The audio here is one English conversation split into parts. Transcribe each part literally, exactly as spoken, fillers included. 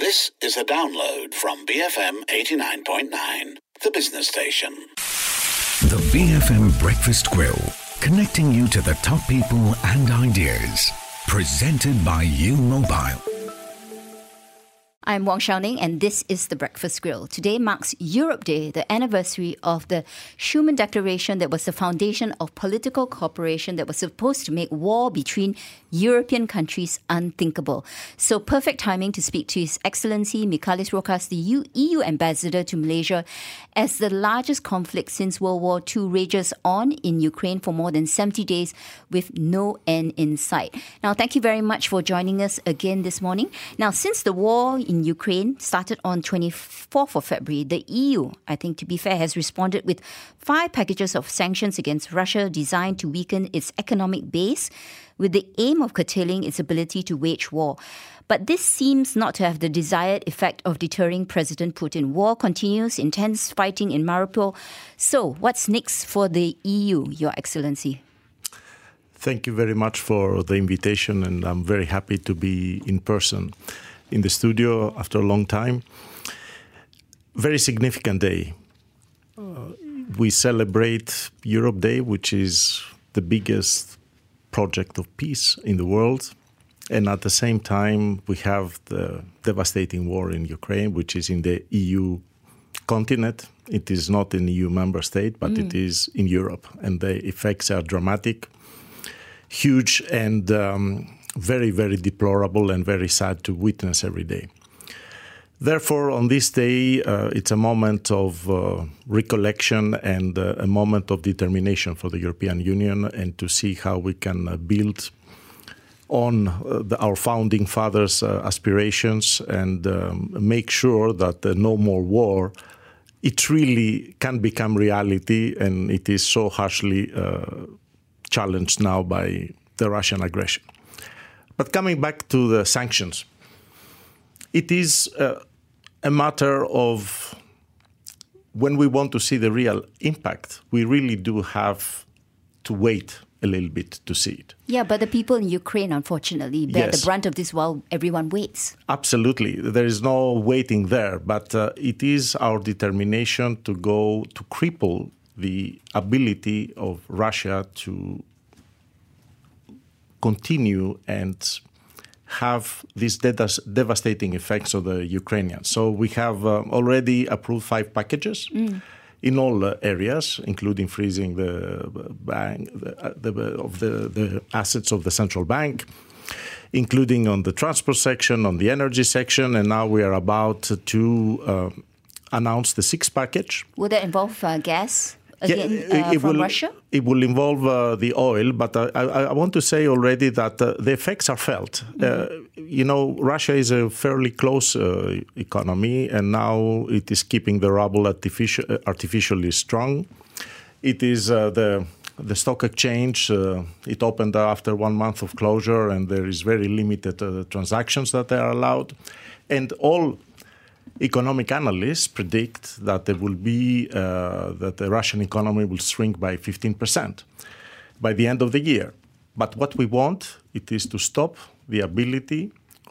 This is a download from B F M eighty-nine point nine, the business station. The B F M Breakfast Grill, connecting you to the top people and ideas. Presented by U Mobile. I'm Wong Xiaoning, and this is The Breakfast Grill. Today marks Europe Day, the anniversary of the Schuman Declaration that was the foundation of political cooperation that was supposed to make war between European countries unthinkable. So perfect timing to speak to His Excellency Michalis Rokas, the E U Ambassador to Malaysia, as the largest conflict since World War Two rages on in Ukraine for more than seventy days with no end in sight. Now, thank you very much for joining us again this morning. Now, since the war in Ukraine started on twenty-fourth of February, the E U, I think to be fair, has responded with five packages of sanctions against Russia designed to weaken its economic base with the aim of curtailing its ability to wage war. But this seems not to have the desired effect of deterring President Putin. War continues, intense fighting in Mariupol. So, what's next for the E U, Your Excellency? Thank you very much for the invitation, and I'm very happy to be in person in the studio after a long time. Very significant day. Uh, we celebrate Europe Day, which is the biggest project of peace in the world. And at the same time, we have the devastating war in Ukraine, which is in the E U continent. It is not an E U member state, but mm. it is in Europe. And the effects are dramatic, huge, and um, very, very deplorable and very sad to witness every day. Therefore, on this day, uh, it's a moment of uh, recollection and uh, a moment of determination for the European Union, and to see how we can uh, build on uh, the, our founding fathers' uh, aspirations and um, make sure that uh, no more war. It really can become reality, and it is so harshly uh, challenged now by the Russian aggression. But coming back to the sanctions, it is uh, a matter of when we want to see the real impact, we really do have to wait a little bit to see it. Yeah, but the people in Ukraine, unfortunately, bear yes. the brunt of this while everyone waits. Absolutely. There is no waiting there, but uh, it is our determination to go to cripple the ability of Russia to continue and have these devastating effects on the Ukrainians. So we have uh, already approved five packages mm. in all uh, areas, including freezing the bank the, the, of the, the assets of the central bank, including on the transport section, on the energy section, and now we are about to uh, announce the sixth package. Will that involve uh, gas? Again, yeah, uh, it from will, Russia? It will involve uh, the oil, but uh, I, I want to say already that uh, the effects are felt. Mm-hmm. Uh, you know, Russia is a fairly close uh, economy, and now it is keeping the ruble artificial, uh, artificially strong. It is uh, the the stock exchange. Uh, it opened after one month of closure, and there is very limited uh, transactions that are allowed. And all economic analysts predict that there will be uh, that the Russian economy will shrink by fifteen percent by the end of the year. But what we want it is to stop the ability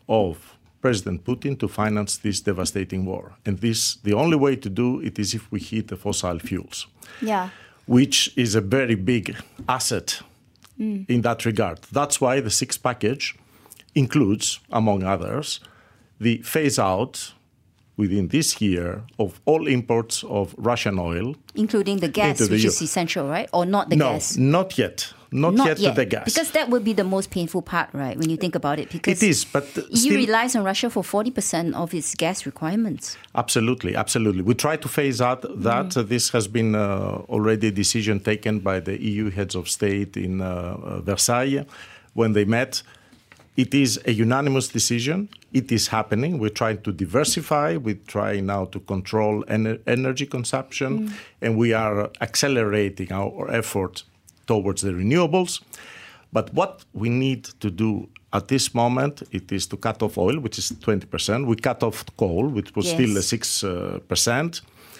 of President Putin to finance this devastating war. And this the only way to do it is if we hit the fossil fuels, yeah, which is a very big asset mm. in that regard. That's why the sixth package includes, among others, the phase out within this year of all imports of Russian oil. Including the gas, which the is essential, right? Or not the no, gas? No, not yet. Not, not yet, yet the gas. Because that would be the most painful part, right, when you think about it? Because it is, but E U still, relies on Russia for forty percent of its gas requirements. Absolutely, absolutely. We try to phase out that. Mm. Uh, this has been uh, already a decision taken by the E U heads of state in uh, uh, Versailles when they met. It is a unanimous decision. It is happening. We're trying to diversify. We try now to control ener- energy consumption, mm. and we are accelerating our effort towards the renewables. But what we need to do at this moment, it is to cut off oil, which is twenty percent. We cut off coal, which was yes. still a six percent.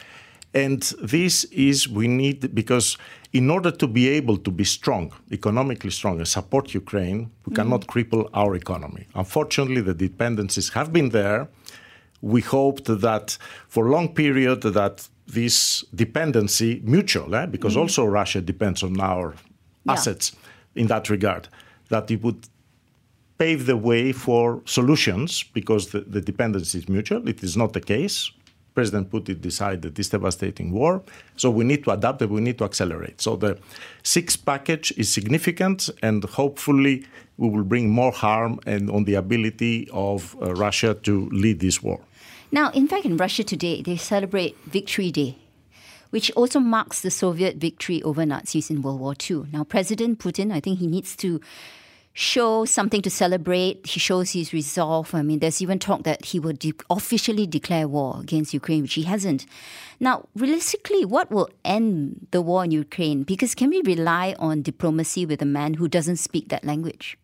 And this is, we need, because in order to be able to be strong, economically strong, and support Ukraine, we mm. cannot cripple our economy. Unfortunately, the dependencies have been there. we hoped that for a long period that this dependency, mutual, eh, because mm. also Russia depends on our yeah. assets in that regard, that it would pave the way for solutions because the, the dependency is mutual. It is not the case. President Putin decided this devastating war. So we need to adapt and we need to accelerate. So the sixth package is significant, and hopefully we will bring more harm and on the ability of uh, Russia to lead this war. Now, in fact, in Russia today, they celebrate Victory Day, which also marks the Soviet victory over Nazis in World War Two. Now, President Putin, I think he needs to show something to celebrate. He shows his resolve. I mean, there's even talk that he will de- officially declare war against Ukraine, which he hasn't. Now, realistically, what will end the war in Ukraine? Because can we rely on diplomacy with a man who doesn't speak that language?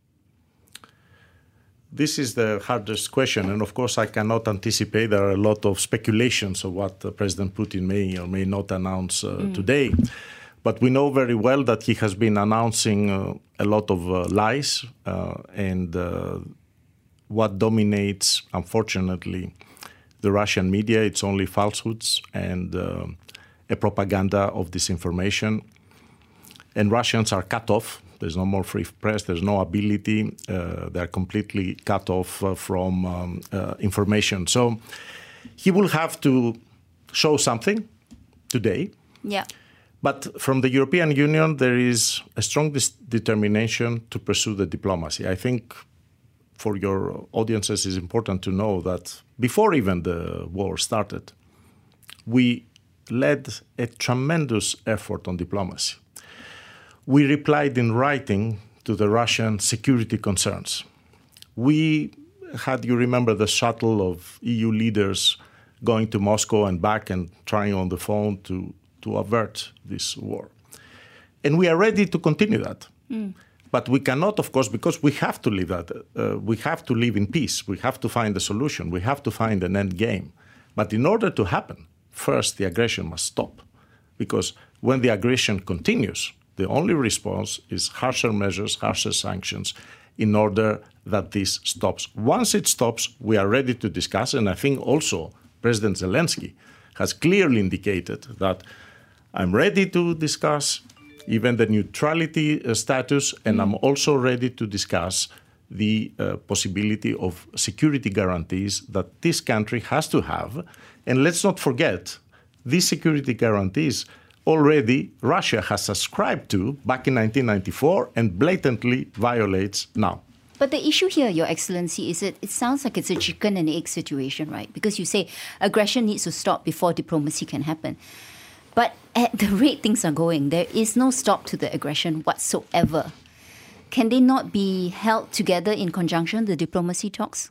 This is the hardest question. And of course, I cannot anticipate. There are a lot of speculations of what uh, President Putin may or may not announce uh, mm. today. But we know very well that he has been announcing uh, a lot of uh, lies. Uh, and uh, what dominates, unfortunately, the Russian media, it's only falsehoods and uh, a propaganda of disinformation. And Russians are cut off. There's no more free press. There's no ability. Uh, they're completely cut off uh, from um, uh, information. So he will have to show something today. Yeah. But from the European Union, there is a strong dis- determination to pursue the diplomacy. I think for your audiences, it's important to know that before even the war started, we led a tremendous effort on diplomacy. We replied in writing to the Russian security concerns. We had, you remember, the shuttle of E U leaders going to Moscow and back and trying on the phone to, to avert this war. And we are ready to continue that. Mm. But we cannot, of course, because we have to live that. Uh, we have to live in peace. We have to find a solution. We have to find an end game. But in order to happen, first the aggression must stop. Because when the aggression continues, the only response is harsher measures, harsher sanctions, in order that this stops. Once it stops, we are ready to discuss. And I think also President Zelensky has clearly indicated that I'm ready to discuss even the neutrality uh, status, and mm. I'm also ready to discuss the uh, possibility of security guarantees that this country has to have. And let's not forget, these security guarantees already Russia has subscribed to back in nineteen ninety-four and blatantly violates now. But the issue here, Your Excellency, is that it sounds like it's a chicken and egg situation, right? Because you say aggression needs to stop before diplomacy can happen. But at the rate things are going, there is no stop to the aggression whatsoever. Can they not be held together in conjunction, the diplomacy talks?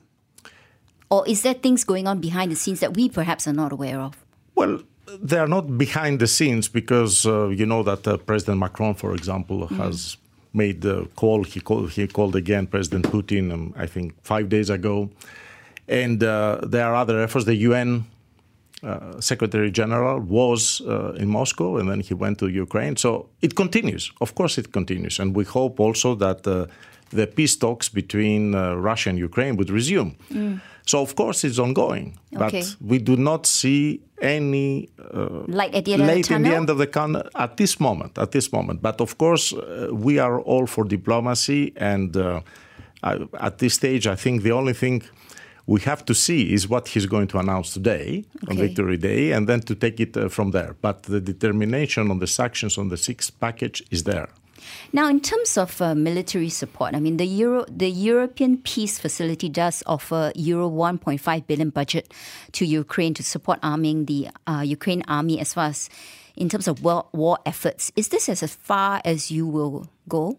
Or is there things going on behind the scenes that we perhaps are not aware of? Well, they are not behind the scenes because uh, you know that uh, President Macron, for example, mm. has made the call. He called, he called again President Putin, um, I think, five days ago. And uh, there are other efforts. The U N uh, Secretary General was uh, in Moscow, and then he went to Ukraine. So it continues. Of course it continues. And we hope also that uh, the peace talks between uh, Russia and Ukraine would resume. Mm. So, of course, it's ongoing. Okay. But we do not see any uh, light at the end, late of the in the end of the tunnel at this moment. At this moment, but of course, uh, we are all for diplomacy. And uh, I, at this stage, I think the only thing we have to see is what he's going to announce today okay. on Victory Day, and then to take it uh, from there. But the determination on the sanctions on the sixth package is there. Now, in terms of uh, military support, I mean, the Euro, the European Peace Facility does offer Euro one point five billion budget to Ukraine to support arming the uh, Ukraine army as far as in terms of war, war efforts. Is this as far as you will go?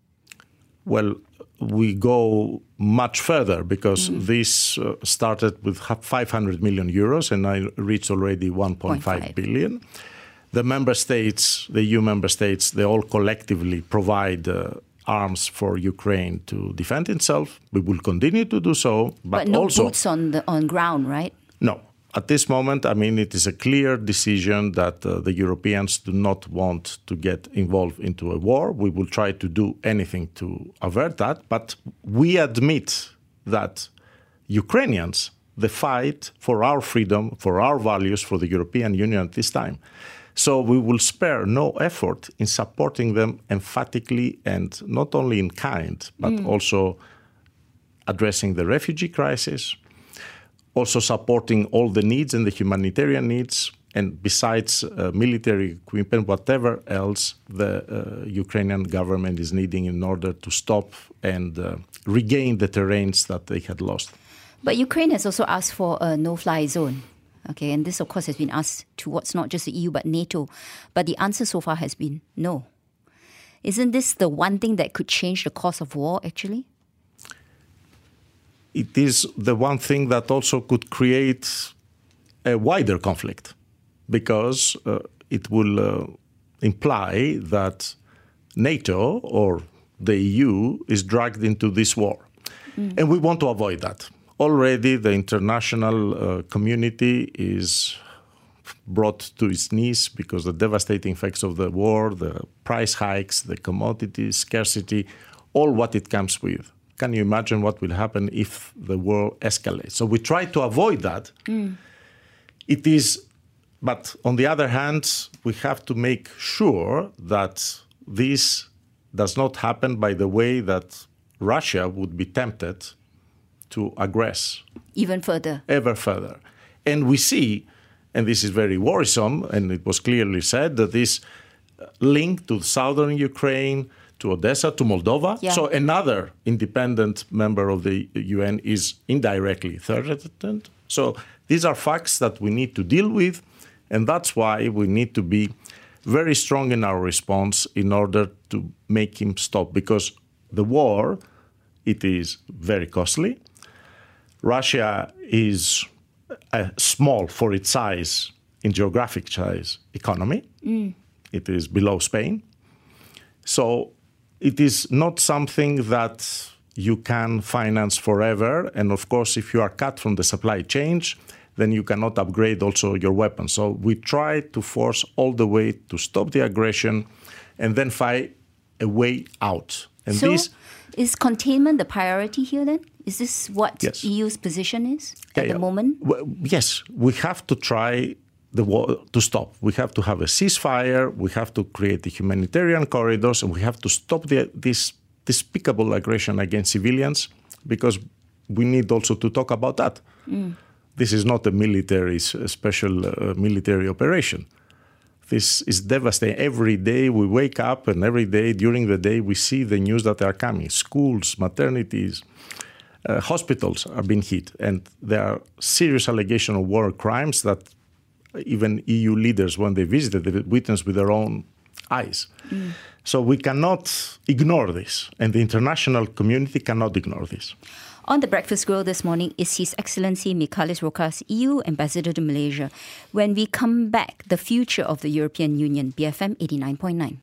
Well, we go much further because mm. this uh, started with five hundred million euros and I reached already one point five billion. The member states, the E U member states, they all collectively provide uh, arms for Ukraine to defend itself. We will continue to do so, but, but no also boots on the on ground, right? No. At this moment, I mean, it is a clear decision that uh, the Europeans do not want to get involved into a war. We will try to do anything to avert that, but we admit that Ukrainians the fight for our freedom, for our values, for the European Union at this time. So we will spare no effort in supporting them emphatically and not only in kind, but mm. also addressing the refugee crisis, also supporting all the needs and the humanitarian needs, and besides uh, military equipment, whatever else the uh, Ukrainian government is needing in order to stop and uh, regain the terrains that they had lost. But Ukraine has also asked for a no-fly zone. Okay, and this, of course, has been asked towards not just the E U, but NATO. But the answer so far has been no. Isn't this the one thing that could change the course of war, actually? It is the one thing that also could create a wider conflict, because uh, it will uh, imply that NATO or the E U is dragged into this war. Mm. And we want to avoid that. Already the international uh, community is brought to its knees because the devastating effects of the war, the price hikes, the commodity scarcity, all what it comes with. Can you imagine what will happen if the war escalates? So we try to avoid that. Mm. It is, but on the other hand, we have to make sure that this does not happen by the way that Russia would be tempted to aggress. Even further. Ever further. And we see, and this is very worrisome, and it was clearly said, that this link to southern Ukraine, to Odessa, to Moldova. Yeah. So another independent member of the U N is indirectly threatened. So these are facts that we need to deal with, and that's why we need to be very strong in our response in order to make him stop. Because the war, it is very costly. Russia is a small, for its size, in geographic size, economy. Mm. It is below Spain. So it is not something that you can finance forever. And of course, if you are cut from the supply chain, then you cannot upgrade also your weapons. So we try to force all the way to stop the aggression and then find a way out. And so this, is containment the priority here then? Is this what yes. E U's position is at yeah, the moment? Well, yes, we have to try the war to stop. We have to have a ceasefire. We have to create the humanitarian corridors, and we have to stop the, this despicable aggression against civilians, because we need also to talk about that. Mm. This is not a military, a special uh, military operation. This is devastating. Every day we wake up, and every day during the day we see the news that are coming. Schools, maternities, uh, hospitals are being hit. And there are serious allegations of war crimes that even E U leaders, when they visited, they witnessed with their own eyes. Mm. So we cannot ignore this. And the international community cannot ignore this. On the Breakfast Grill this morning is His Excellency Michalis Rokas, E U Ambassador to Malaysia. When we come back, the future of the European Union, B F M eighty-nine point nine.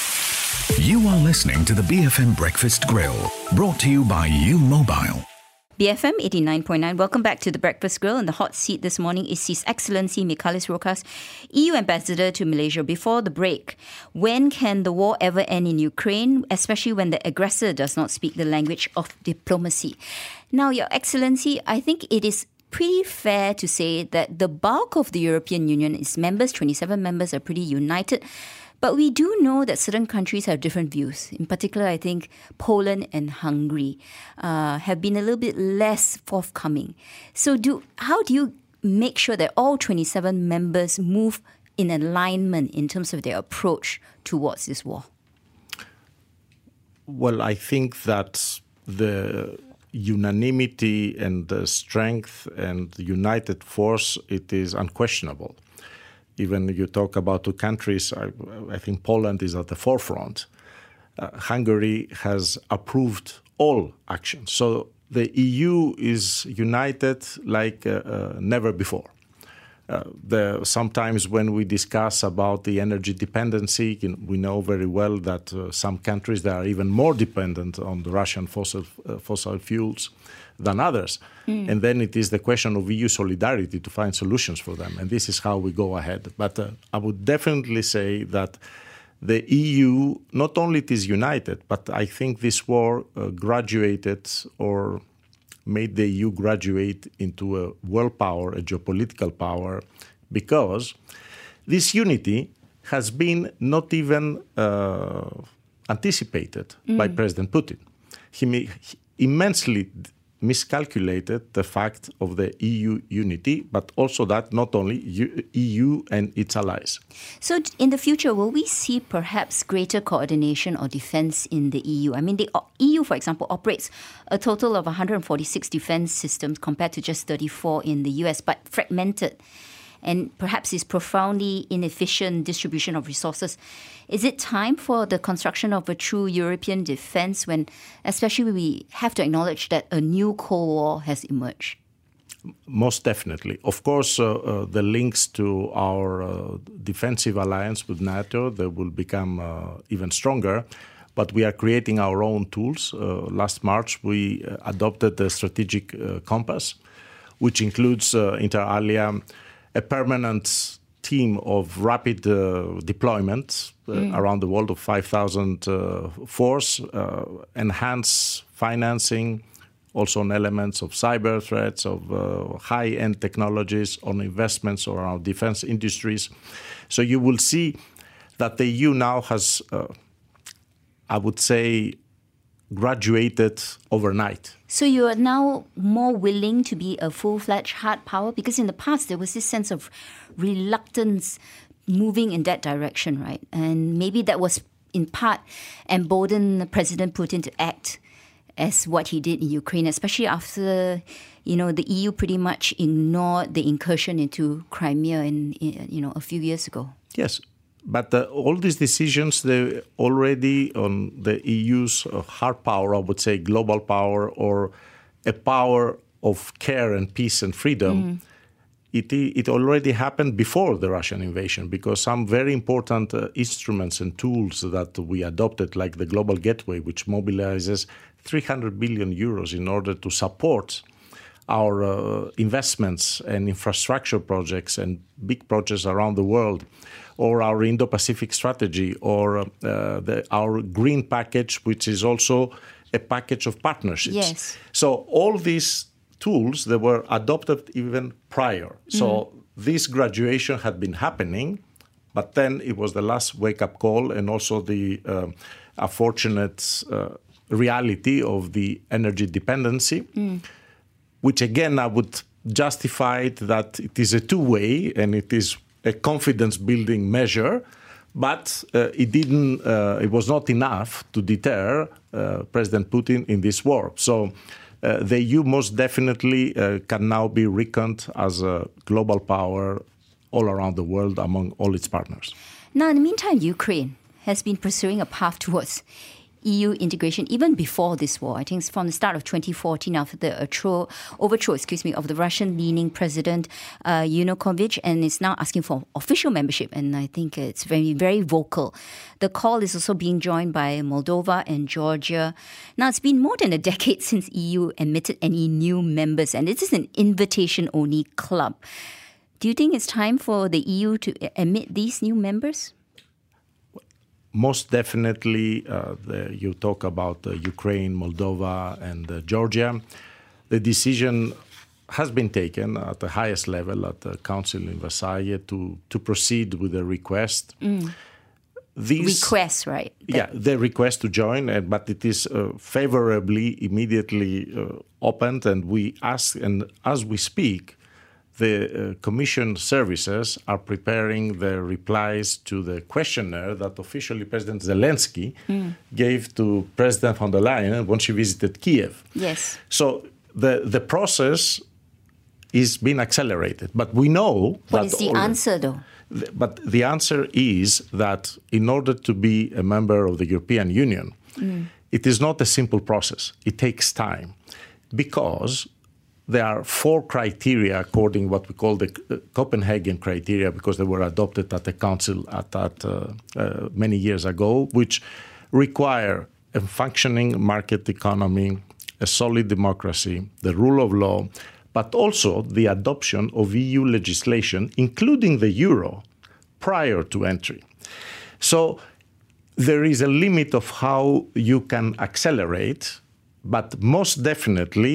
You are listening to the B F M Breakfast Grill, brought to you by U Mobile. B F M eighty-nine point nine. Welcome back to the Breakfast Grill. In the hot seat this morning is His Excellency Michalis Rokas, E U Ambassador to Malaysia. Before the break, when can the war ever end in Ukraine, especially when the aggressor does not speak the language of diplomacy? Now, Your Excellency, I think it is pretty fair to say that the bulk of the European Union, its members, twenty-seven members, are pretty united. But we do know that certain countries have different views. In particular, I think Poland and Hungary uh, have been a little bit less forthcoming. So do how do you make sure that all twenty-seven members move in alignment in terms of their approach towards this war? Well, I think that the unanimity and the strength and the united force, it is unquestionable. Even you talk about two countries, I, I think Poland is at the forefront. Uh, Hungary has approved all actions. So the E U is united like uh, uh, never before. Uh, the, sometimes when we discuss about the energy dependency, you know, we know very well that uh, some countries that are even more dependent on the Russian fossil, uh, fossil fuels than others. Mm. And then it is the question of E U solidarity to find solutions for them. And this is how we go ahead. But uh, I would definitely say that the E U, not only it is united, but I think this war uh, graduated or made the E U graduate into a world power, a geopolitical power, because this unity has been not even uh, anticipated mm. by President Putin. He, he immensely miscalculated the fact of the E U unity, but also that not only E U and its allies. So in the future, will we see perhaps greater coordination or defense in the E U? I mean, the E U, for example, operates a total of one hundred forty-six defense systems compared to just thirty-four in the U S, but fragmented. And perhaps this profoundly inefficient distribution of resources. Is it time for the construction of a true European defense when, especially, we have to acknowledge that a new Cold War has emerged? Most definitely. Of course, uh, uh, the links to our uh, defensive alliance with NATO, they will become uh, even stronger. But we are creating our own tools. Uh, last March, we uh, adopted the strategic uh, compass, which includes, uh, inter alia, a permanent team of rapid uh, deployment uh, mm. around the world of five thousand uh, force, uh, enhance financing, also on elements of cyber threats, of uh, high-end technologies, on investments around defense industries. So you will see that the E U now has, uh, I would say, graduated overnight. So you are now more willing to be a full-fledged hard power? Because in the past, there was this sense of reluctance moving in that direction, right? And maybe that was, in part, emboldened President Putin to act as what he did in Ukraine, especially after, you know, the E U pretty much ignored the incursion into Crimea in, in you know, a few years ago. Yes. But uh, all these decisions, they already on the E U's uh, hard power, I would say global power, or a power of care and peace and freedom, mm. it, it already happened before the Russian invasion, because some very important uh, instruments and tools that we adopted, like the Global Gateway, which mobilizes three hundred billion euros in order to support our uh, investments and infrastructure projects and big projects around the world, or our Indo-Pacific strategy, or uh, the, our green package, which is also a package of partnerships. Yes. So all these tools, they were adopted even prior. So mm. this graduation had been happening, but then it was the last wake-up call, and also the uh, unfortunate uh, reality of the energy dependency, mm. which again I would justify it that it is a two-way and it is a confidence-building measure, but uh, it didn't. Uh, it was not enough to deter uh, President Putin in this war. So uh, the E U most definitely uh, can now be reckoned as a global power all around the world among all its partners. Now, in the meantime, Ukraine has been pursuing a path towards E U integration even before this war. I think it's from the start of twenty fourteen, after the overthrow, overthrow excuse me, of the Russian-leaning president uh, Yanukovych, and is now asking for official membership. And I think it's very, very vocal. The call is also being joined by Moldova and Georgia. Now, it's been more than a decade since E U admitted any new members, and this is an invitation-only club. Do you think it's time for the E U to admit these new members? Most definitely, uh, the, you talk about uh, Ukraine, Moldova, and uh, Georgia. The decision has been taken at the highest level at the Council in Versailles to, to proceed with the request. Mm. These, request, right? Yeah, the request to join, uh, but it is uh, favorably, immediately uh, opened, and we ask, and as we speak, the uh, Commission services are preparing the replies to the questionnaire that officially President Zelensky mm. gave to President von der Leyen when she visited Kiev. Yes. So the, the process is being accelerated. But we know what that... What is the already, answer, though? The, but the answer is that in order to be a member of the European Union, mm. it is not a simple process. It takes time because there are four criteria according to what we call the Copenhagen criteria, because they were adopted at the Council at that uh, uh, many years ago, which require a functioning market economy, a solid democracy, the rule of law, but also the adoption of E U legislation, including the euro, prior to entry. So there is a limit of how you can accelerate, but most definitely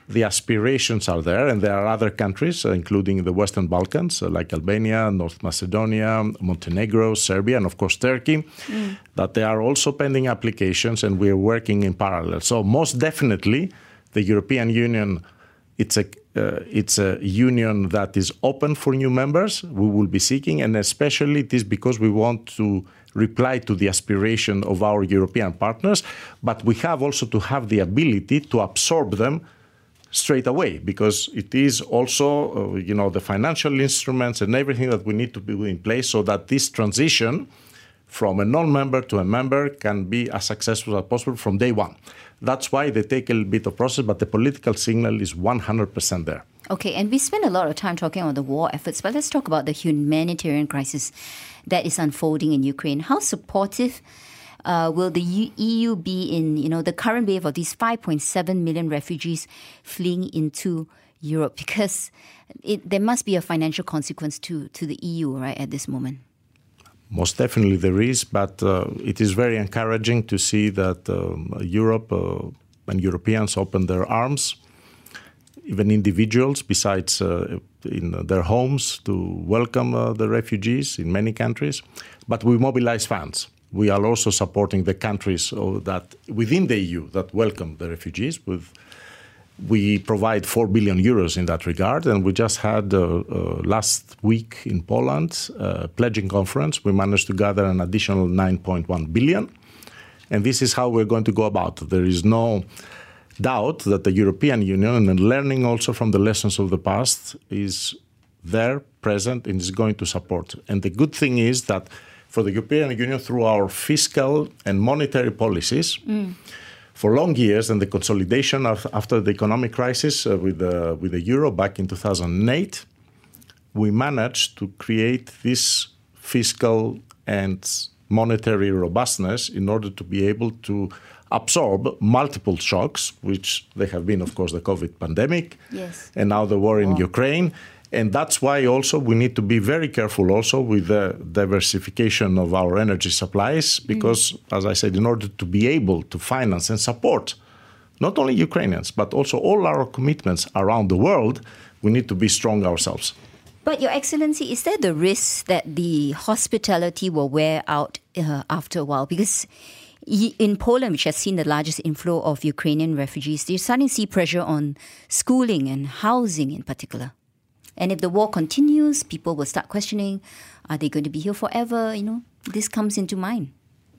the aspirations are there, and there are other countries, uh, including the Western Balkans, uh, like Albania, North Macedonia, Montenegro, Serbia, and of course Turkey, mm. that they are also pending applications, and we are working in parallel. So most definitely, the European Union, it's a uh, it's a union that is open for new members. We will be seeking, and especially it is because we want to reply to the aspiration of our European partners, but we have also to have the ability to absorb them straight away, because it is also, uh, you know, the financial instruments and everything that we need to be in place so that this transition from a non-member to a member can be as successful as possible from day one. That's why they take a little bit of process, but the political signal is one hundred percent there. Okay, and we spend a lot of time talking about the war efforts, but let's talk about the humanitarian crisis that is unfolding in Ukraine. How supportive Uh, will the U- E U be in, you know, the current wave of these five point seven million refugees fleeing into Europe? Because it, there must be a financial consequence to, to the E U, right, at this moment. Most definitely there is, but uh, it is very encouraging to see that um, Europe uh, and Europeans open their arms, even individuals, besides uh, in their homes, to welcome uh, the refugees in many countries. But we mobilize funds. We are also supporting the countries that within the E U that welcome the refugees. With, we provide four billion euros in that regard, and we just had uh, uh, last week in Poland a pledging conference. We managed to gather an additional nine point one billion, and this is how we're going to go about it. There is no doubt that the European Union, and learning also from the lessons of the past, is there, present, and is going to support. And the good thing is that for the European Union, through our fiscal and monetary policies, mm. for long years, and the consolidation of, after the economic crisis uh, with, the, with the euro back in two thousand eight, we managed to create this fiscal and monetary robustness in order to be able to absorb multiple shocks, which they have been, of course, the COVID pandemic, yes. and now the war in oh. Ukraine. And that's why also we need to be very careful also with the diversification of our energy supplies, because, mm. as I said, in order to be able to finance and support not only Ukrainians, but also all our commitments around the world, we need to be strong ourselves. But, Your Excellency, is there the risk that the hospitality will wear out uh, after a while? Because in Poland, which has seen the largest inflow of Ukrainian refugees, they're starting to see pressure on schooling and housing in particular. And if the war continues, people will start questioning, are they going to be here forever? You know, this comes into mind.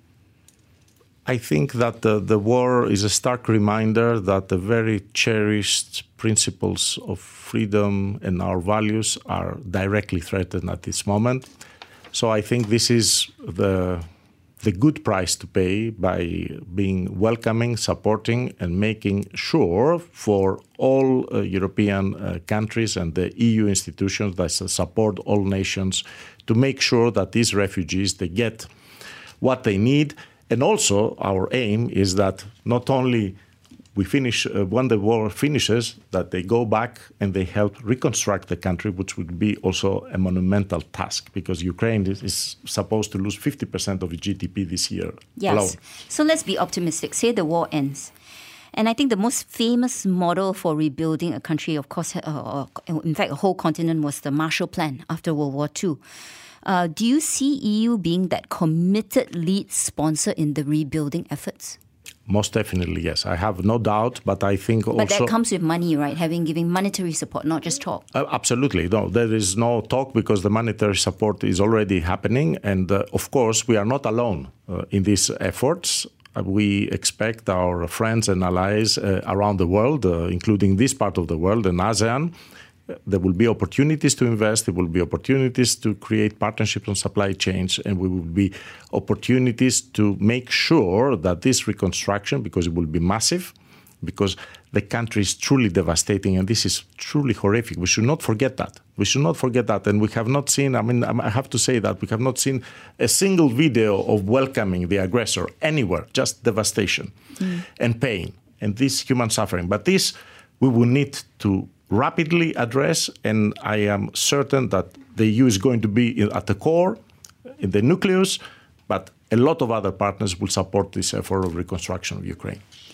I think that the, the war is a stark reminder that the very cherished principles of freedom and our values are directly threatened at this moment. So I think this is the the good price to pay by being welcoming, supporting, and making sure for all uh, European uh, countries and the E U institutions that support all nations to make sure that these refugees, they get what they need. And also our aim is that not only we finish, uh, when the war finishes, that they go back and they help reconstruct the country, which would be also a monumental task, because Ukraine is, is supposed to lose fifty percent of its G D P this year yes. alone. So let's be optimistic. Say the war ends. And I think the most famous model for rebuilding a country, of course, uh, in fact, a whole continent, was the Marshall Plan after World War Two. Uh, do you see E U being that committed lead sponsor in the rebuilding efforts? Most definitely, yes. I have no doubt, but I think also... But that comes with money, right? Having, giving monetary support, not just talk. Uh, absolutely. No, there is no talk because the monetary support is already happening. And uh, of course, we are not alone uh, in these efforts. Uh, we expect our friends and allies uh, around the world, uh, including this part of the world and ASEAN. There will be opportunities to invest. There will be opportunities to create partnerships on supply chains, and we will be opportunities to make sure that this reconstruction, because it will be massive, because the country is truly devastating, and this is truly horrific. We should not forget that. We should not forget that. And we have not seen, I mean, I have to say that we have not seen a single video of welcoming the aggressor anywhere, just devastation mm. and pain and this human suffering. But this we will need to rapidly address, and I am certain that the E U is going to be at the core, in the nucleus, but a lot of other partners will support this effort of reconstruction of Ukraine.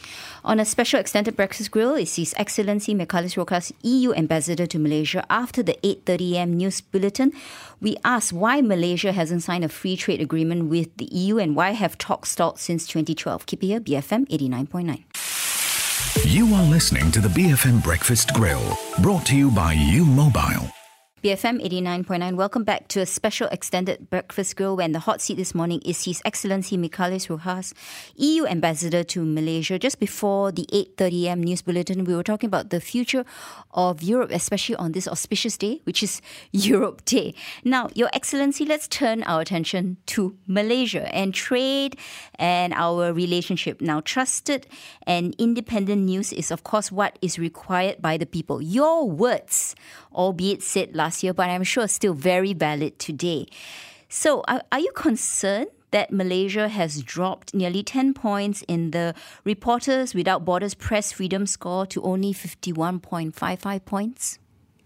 On a special extended breakfast grill is His Excellency Michalis Rojas, E U Ambassador to Malaysia. After the eight thirty a.m. news bulletin, we asked why Malaysia hasn't signed a free trade agreement with the E U and why have talks stalled since twenty twelve. Keep it here, B F M eighty-nine point nine. You are listening to the B F M Breakfast Grill, brought to you by U Mobile. B F M eighty-nine point nine. Welcome back to a special extended breakfast grill. And the hot seat this morning is His Excellency Michalis Rojas, E U Ambassador to Malaysia. Just before the eight thirty a.m. news bulletin, we were talking about the future of Europe, especially on this auspicious day, which is Europe Day. Now, Your Excellency, let's turn our attention to Malaysia and trade and our relationship. Now, trusted and independent news is, of course, what is required by the people. Your words, albeit said last year, but I'm sure still very valid today. So are, are you concerned that Malaysia has dropped nearly ten points in the Reporters Without Borders press freedom score to only fifty-one point five five points?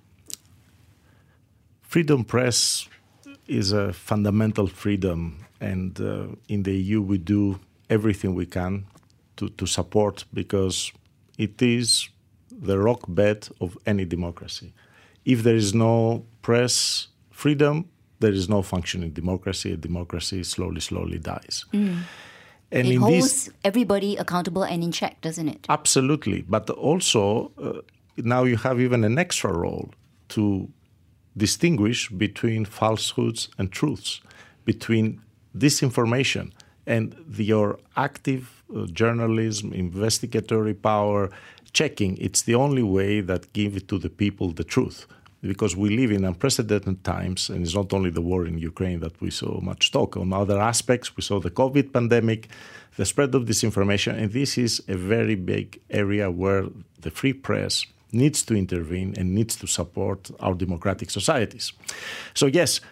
Freedom press is a fundamental freedom, and uh, in the E U we do everything we can to, to support, because it is the rock bed of any democracy. If there is no press freedom, there is no functioning democracy. A democracy slowly, slowly dies. Mm. And it in holds this, everybody accountable and in check, doesn't it? Absolutely. But also, uh, now you have even an extra role to distinguish between falsehoods and truths, between disinformation and the, your active uh, journalism, investigatory power, checking. It's the only way that gives to the people the truth, because we live in unprecedented times, and it's not only the war in Ukraine that we so much talk on. Other aspects, we saw the COVID pandemic, the spread of disinformation, and this is a very big area where the free press needs to intervene and needs to support our democratic societies. So yes,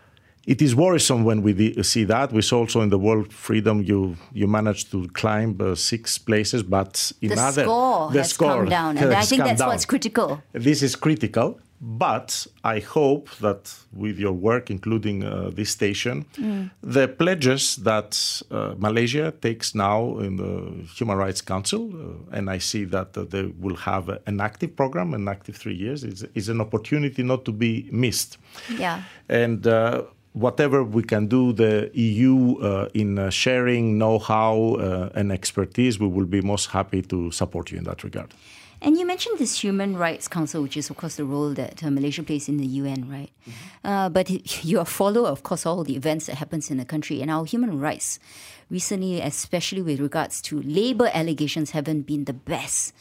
it is worrisome when we see that. We saw also in the World Freedom, you you managed to climb uh, six places, but in the other score the has score come down, and I think that's down. what's critical. This is critical, but I hope that with your work, including uh, this station, mm. the pledges that uh, Malaysia takes now in the Human Rights Council, uh, and I see that uh, they will have an active program, an active three years, is, is an opportunity not to be missed. Yeah. And uh, whatever we can do, the E U uh, in uh, sharing know-how uh, and expertise, we will be most happy to support you in that regard. And you mentioned this Human Rights Council, which is, of course, the role that uh, Malaysia plays in the U N, right? Mm-hmm. Uh, but you're a follower, of course, all the events that happens in the country. And our human rights, recently, especially with regards to labour allegations, haven't been the best.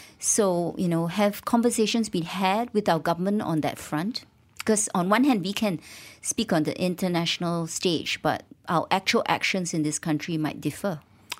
So, you know, have conversations been had with our government on that front? Because on one hand, we can speak on the international stage, but our actual actions in this country might differ.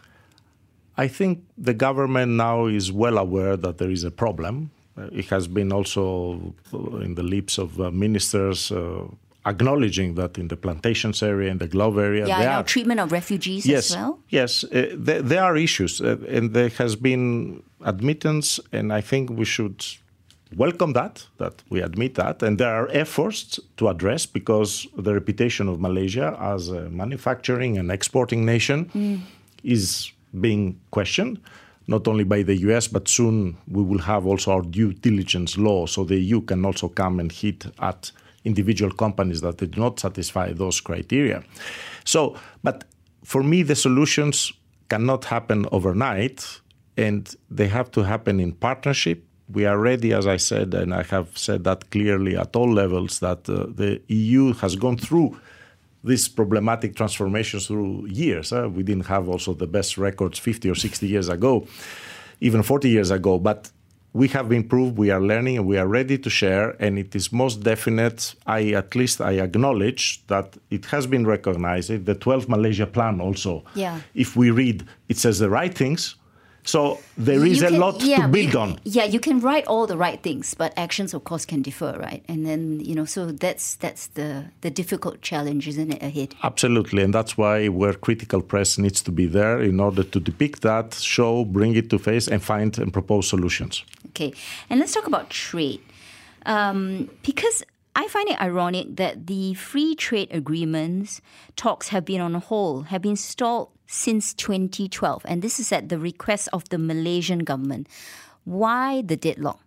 I think the government now is well aware that there is a problem. Uh, it has been also in the lips of uh, ministers uh, acknowledging that in the plantations area, in the Glove area, yeah, there and our are treatment of refugees yes, as well. Yes, uh, there, there are issues, uh, and there has been admittance, and I think we should welcome that, that we admit that, and there are efforts to address, because the reputation of Malaysia as a manufacturing and exporting nation mm. is being questioned, not only by the U S, but soon we will have also our due diligence law, so the E U can also come and hit at individual companies that do not satisfy those criteria. So, but for me, the solutions cannot happen overnight, and they have to happen in partnership. We are ready, as I said, and I have said that clearly at all levels, that uh, the E U has gone through these problematic transformations through years. Uh, we didn't have also the best records fifty or sixty years ago, even forty years ago. But we have improved, we are learning, and we are ready to share. And it is most definite, I at least I acknowledge that it has been recognized. The twelfth Malaysia Plan also, yeah. if we read, it says the right things. So there is you a can, lot yeah, to build you, on. Yeah, you can write all the right things, but actions, of course, can differ, right? And then, you know, so that's that's the, the difficult challenge, isn't it, ahead? Absolutely, and that's why where critical press needs to be there in order to depict that, show, bring it to face, and find and propose solutions. Okay, and let's talk about trade. Um, because I find it ironic that the free trade agreements talks have been on hold, have been stalled since twenty twelve. And this is at the request of the Malaysian government. Why the deadlock?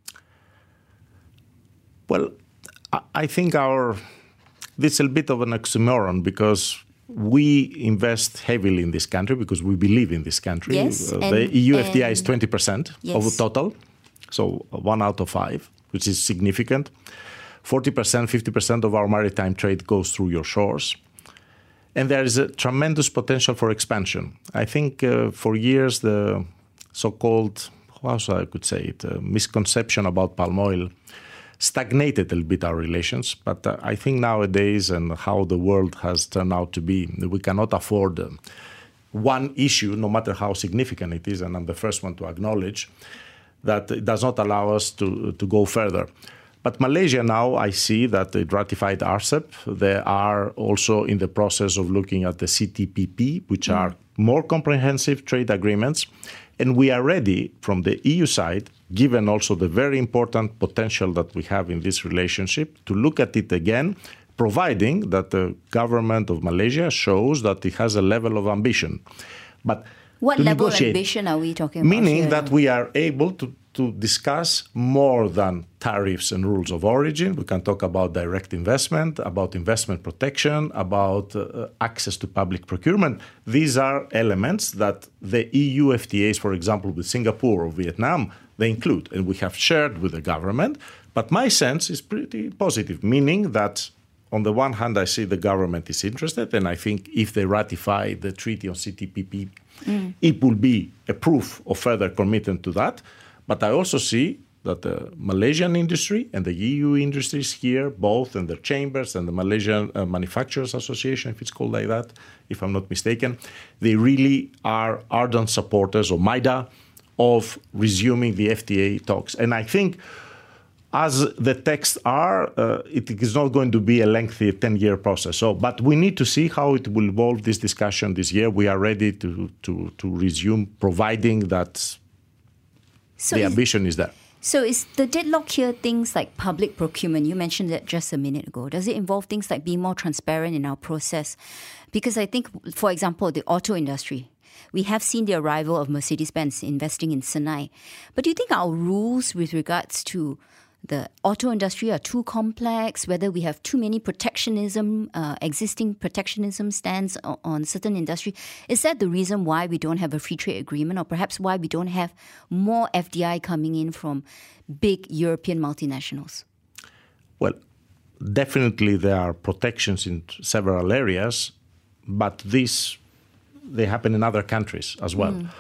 Well, I think our this is a bit of an oxymoron because we invest heavily in this country because we believe in this country. Yes, uh, and, the E U F D I is twenty percent yes. of the total, so one out of five, which is significant. forty percent, fifty percent of our maritime trade goes through your shores. And there is a tremendous potential for expansion. I think uh, for years the so-called, how should I could say it, uh, misconception about palm oil stagnated a little bit our relations. But uh, I think nowadays and how the world has turned out to be, we cannot afford uh, one issue, no matter how significant it is, and I'm the first one to acknowledge that it does not allow us to, to go further. But Malaysia now, I see that it ratified R C E P. They are also in the process of looking at the C T P P, which mm. are more comprehensive trade agreements. And we are ready from the E U side, given also the very important potential that we have in this relationship, to look at it again, providing that the government of Malaysia shows that it has a level of ambition. But what level of ambition are we talking about? Meaning here? that we are able to to discuss more than tariffs and rules of origin. We can talk about direct investment, about investment protection, about uh, access to public procurement. These are elements that the E U F T As, for example, with Singapore or Vietnam, they include, and we have shared with the government. But my sense is pretty positive, meaning that on the one hand, I see the government is interested, and I think if they ratify the treaty on C T P P, mm. it will be a proof of further commitment to that. But I also see that the Malaysian industry and the E U industries here, both in their chambers and the Malaysian uh, Manufacturers Association, if it's called like that, if I'm not mistaken, they really are ardent supporters of MIDA, of resuming the F T A talks. And I think as the texts are, uh, it is not going to be a lengthy ten-year process. So, but we need to see how it will evolve, this discussion this year. We are ready to, to, to resume, providing that So the ambition is there. So is the deadlock here things like public procurement? You mentioned that just a minute ago. Does it involve things like being more transparent in our process? Because I think, for example, the auto industry, we have seen the arrival of Mercedes-Benz investing in Senai. But do you think our rules with regards to the auto industry are too complex, whether we have too many protectionism, uh, existing protectionism stands on, on certain industry? Is that the reason why we don't have a free trade agreement, or perhaps why we don't have more F D I coming in from big European multinationals? Well, definitely there are protections in several areas, but these, they happen in other countries as well. Mm.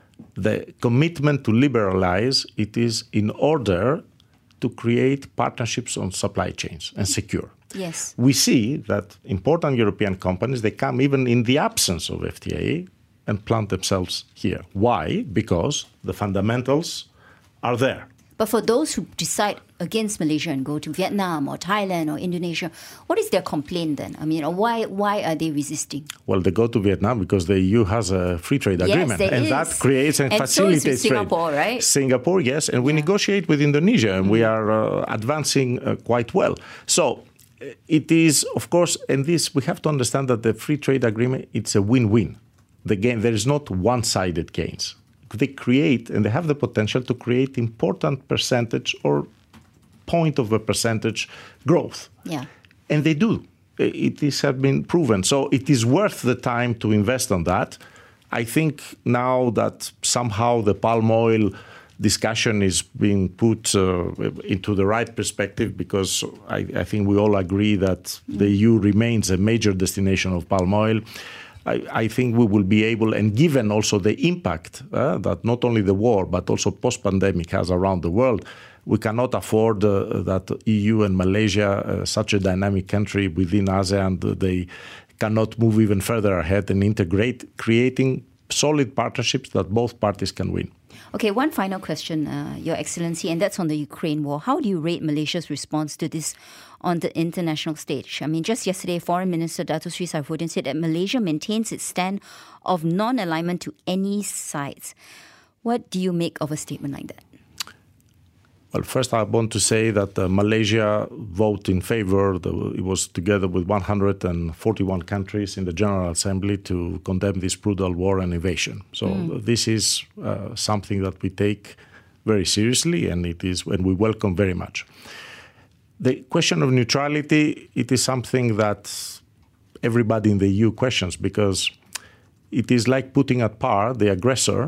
The commitment to liberalize, it is in order to create partnerships on supply chains and secure. Yes. We see that important European companies, they come even in the absence of F T A and plant themselves here. Why? Because the fundamentals are there. But for those who decide against Malaysia and go to Vietnam or Thailand or Indonesia, what is their complaint then? I mean, why why are they resisting? Well, they go to Vietnam because the E U has a free trade yes, agreement. There and is. that creates and, and facilitates so is Singapore, trade. right? Singapore, yes. And we yeah. negotiate with Indonesia, and mm. we are uh, advancing uh, quite well. So it is, of course, and this, we have to understand that the free trade agreement, it's a win-win. The game, there is not one-sided gains. They create, and they have the potential to create important percentage or point of a percentage growth. Yeah. And they do. It is have been proven. So it is worth the time to invest on that. I think now that somehow the palm oil discussion is being put uh, into the right perspective, because I, I think we all agree that mm. the E U remains a major destination of palm oil. I, I think we will be able, and given also the impact uh, that not only the war, but also post-pandemic has around the world, we cannot afford uh, that E U and Malaysia, uh, such a dynamic country within ASEAN, they cannot move even further ahead and integrate, creating solid partnerships that both parties can win. Okay, one final question, uh, Your Excellency, and that's on the Ukraine war. How do you rate Malaysia's response to this on the international stage? I mean, just yesterday, Foreign Minister Dato Sri Saifuddin said that Malaysia maintains its stand of non-alignment to any sides. What do you make of a statement like that? Well, first I want to say that uh, Malaysia voted in favor. The, it was together with one hundred forty-one countries in the General Assembly to condemn this brutal war and invasion. So mm. this is uh, something that we take very seriously, and it is, and we welcome very much. The question of neutrality, it is something that everybody in the E U questions, because it is like putting at par the aggressor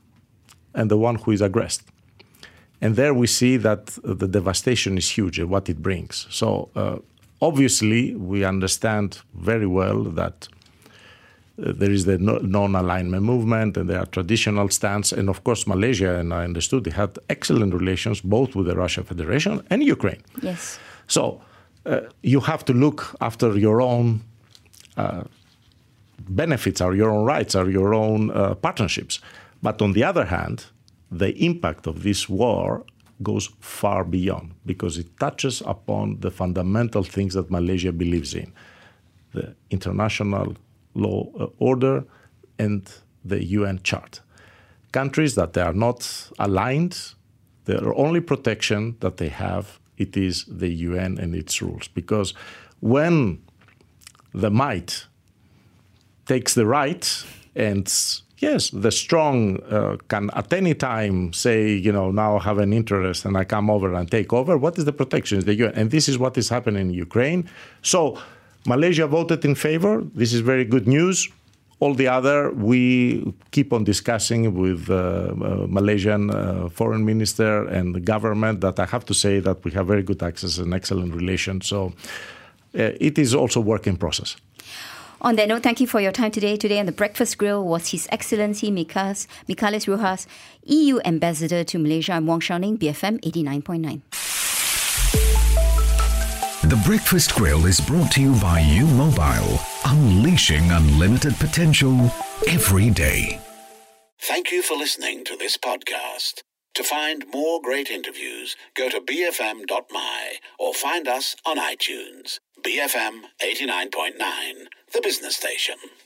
and the one who is aggressed. And there we see that the devastation is huge and what it brings. So uh, obviously we understand very well that uh, there is the no- non-alignment movement and there are traditional stance. And of course Malaysia, and I understood, they had excellent relations both with the Russian Federation and Ukraine. Yes. So uh, you have to look after your own uh, benefits, or your own rights, or your own uh, partnerships. But on the other hand, the impact of this war goes far beyond, because it touches upon the fundamental things that Malaysia believes in: the international law uh, order and the U N Charter. Countries that they are not aligned, their only protection that they have, it is the U N and its rules. Because when the might takes the right, and yes, the strong uh, can at any time say, you know, now I have an interest and I come over and take over. What is the protection? Is the U N. And this is what is happening in Ukraine. So Malaysia voted in favor. This is very good news. All the other, we keep on discussing with uh, uh, Malaysian uh, foreign minister and the government, that I have to say that we have very good access and excellent relations. So uh, it is also work in process. On that note, thank you for your time today. Today on the Breakfast Grill was His Excellency Mikas, Michalis Rojas, E U Ambassador to Malaysia. I'm Wong Shao-Ning, B F M eighty-nine point nine. The Breakfast Grill is brought to you by U Mobile, unleashing unlimited potential every day. Thank you for listening to this podcast. To find more great interviews, go to b f m dot m y or find us on iTunes. B F M eighty-nine point nine, the business station.